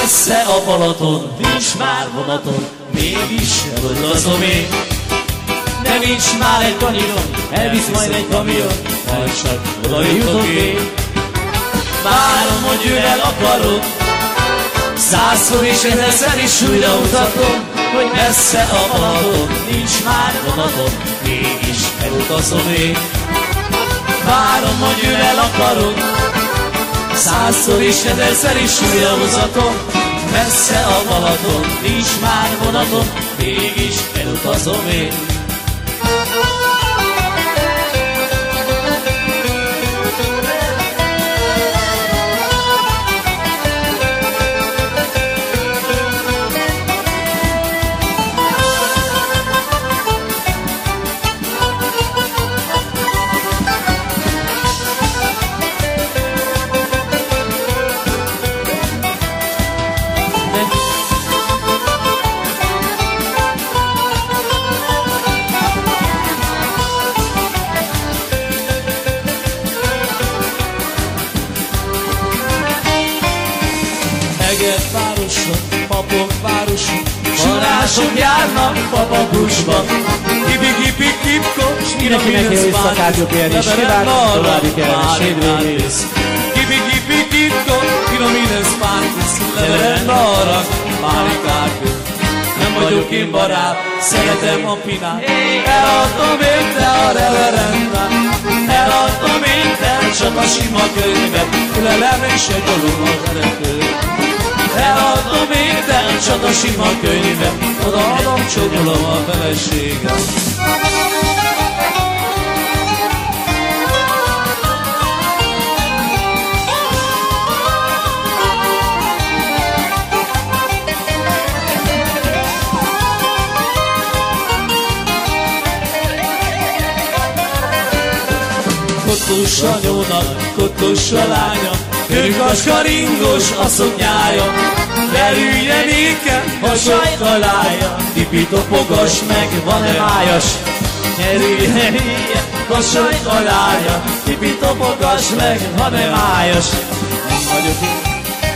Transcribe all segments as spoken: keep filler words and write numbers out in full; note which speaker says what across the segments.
Speaker 1: messze a Balaton, nincs már vonaton, mégis elutazom én. De nincs már egy kanyiron, elvisz majd egy kamion, majd csak oda jutok én. Várom, hogy ő el akarod, százszor és ezerszer is újra mutatom, hogy messze a Balaton, nincs már vonaton, mégis elutazom én. Várom, hogy ő el akarod, százszor és ezerszer is újra mutatom, messze a Balaton, nincs már vonaton, mégis elutazom én. Városra, papok városa, varázsok járnak papapusba. Kipi-kipi-kipko,
Speaker 2: Mindenkinek jó éjszakát, jobb élés, kívánok, további kellemes hétvégét.
Speaker 1: Kipi-kipi-kipko, piramides pánkusz, levelen arra, pálikák. Nem vagyok én barát, szeretem a pinát. Eladtam én te a reverendát, eladtam én te csak a sima könyvet, külelem és egy dolog az eredő. Eladom étel, csak a sima könyvet, odaadom, csókolom a feleségem. Kotos anyónak, kotos a lánya, körkas karingos a szoknyája, belülje nékem a sajkalája, tipi-topogas meg van-e májas? Nyerülje nékem a sajkalája, tipi-topogas meg van-e májas? Nem vagyok én.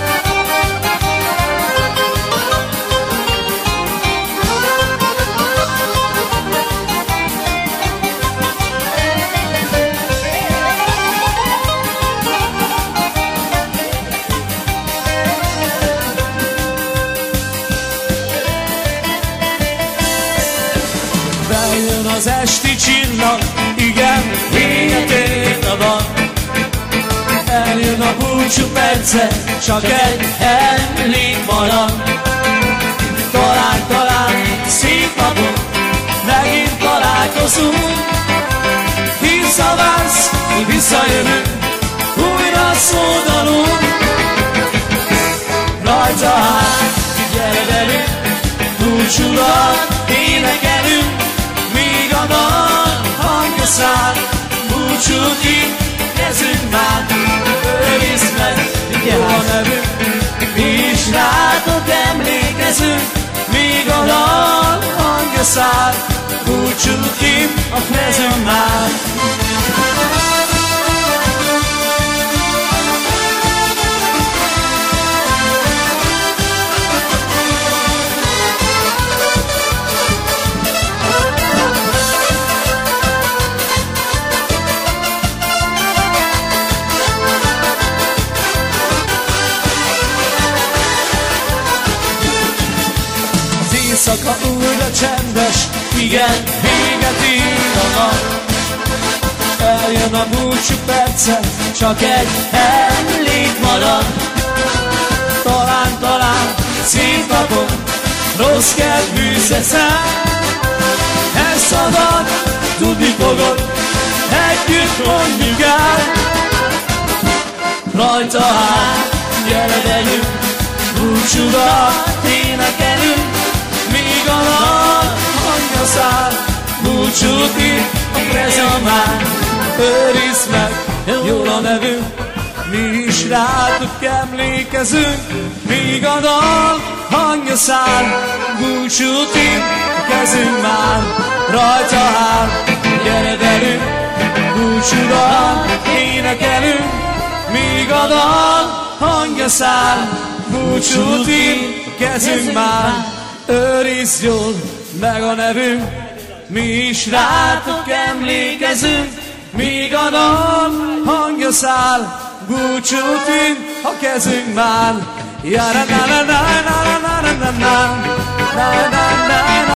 Speaker 1: Bejön az esti csillag, igen, véget ér a van. Eljön a búcsú perce, csak egy emlék marad. Talán, talán szép napon megint találkozunk. Visszavász, visszajövünk, újra szódalunk. Rajta hát, gyere velünk, búcsúrat énekelünk. Míg a dal hangja száll, búcsút itt kezünk már. Őrisz meg, jó a nevünk, mi is rátok emlékezünk. Míg a dal hangja száll, búcsút itt a kezünk már. Éjszaka újra csendes, igen, véget ér a nap. Eljön a búcsú perce, csak egy emlék marad. Talán, talán szép napon, rossz kedvű szeszem. Ezt a dalt tudni fogod, együtt mondjuk el. Rajta hát, gyere velünk, búcsúdat énekelünk. Míg a dal hangja száll, búcsút itt a kezem már. Őrizd meg, jól a nevünk, mi is rátok emlékezünk. Míg a dal hangja száll, búcsút itt a kezünk már. Rajta hát, gyere velünk, búcsúdat énekelünk. Míg a dal hangja száll, búcsút ír a kezünk már. Őrizd jól meg a nevünk, mi is rátok emlékezünk, míg a nap hangja száll, búcsút ír a kezünk már. Ja, na, na, na, na, na, na, na, na, na, na, na, na.